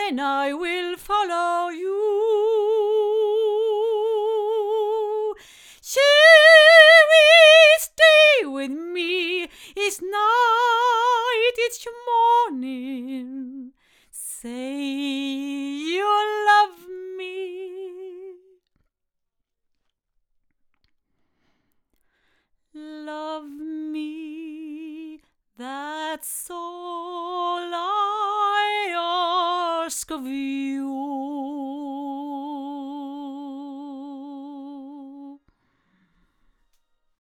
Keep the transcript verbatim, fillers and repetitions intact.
then I will follow you. Cheery, stay with me. It's night, it's morning. Say you love me. Love me, that's all I ask of you.